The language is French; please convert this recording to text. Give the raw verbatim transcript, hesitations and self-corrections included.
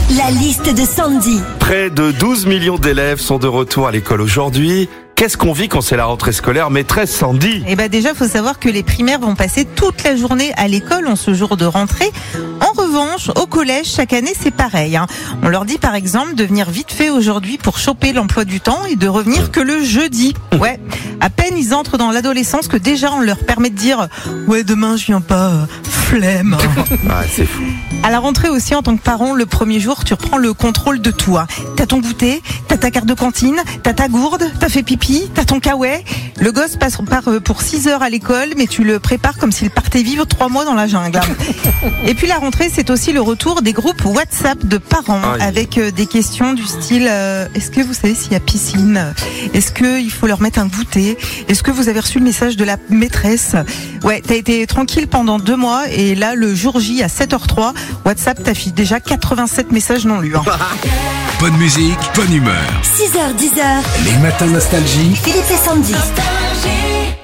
La liste de Sandy. Près de douze millions d'élèves sont de retour à l'école aujourd'hui. Qu'est-ce qu'on vit quand c'est la rentrée scolaire, maîtresse Sandy? Eh ben déjà, il faut savoir que les primaires vont passer toute la journée à l'école en ce jour de rentrée. En revanche, au collège, chaque année, c'est pareil. Hein. On leur dit par exemple de venir vite fait aujourd'hui pour choper l'emploi du temps et de revenir que le jeudi. Ouais. À peine ils entrent dans l'adolescence que déjà on leur permet de dire « Ouais, demain je viens pas, euh, flemme ». Ah, c'est fou. À la rentrée aussi, en tant que parent, le premier jour, tu reprends le contrôle de tout. Hein. T'as ton goûter, t'as ta carte de cantine, t'as ta gourde, t'as fait pipi, t'as ton caouet. Le gosse passe part pour six heures à l'école, mais tu le prépares comme s'il partait vivre trois mois dans la jungle. Et puis la rentrée, c'est aussi le retour des groupes WhatsApp de parents Aïe. avec des questions du style euh, est-ce que vous savez s'il y a piscine? Est-ce qu'il faut leur mettre un goûter? Est-ce que vous avez reçu le message de la maîtresse? Ouais, t'as été tranquille pendant deux mois et là, le jour J à sept heures zéro trois, WhatsApp t'affiche déjà quatre-vingt-sept messages non lus. Hein. Bonne musique, bonne humeur. six heures dix heures. Les matins nostalgie. Philippe et Sandy. Nostalgie.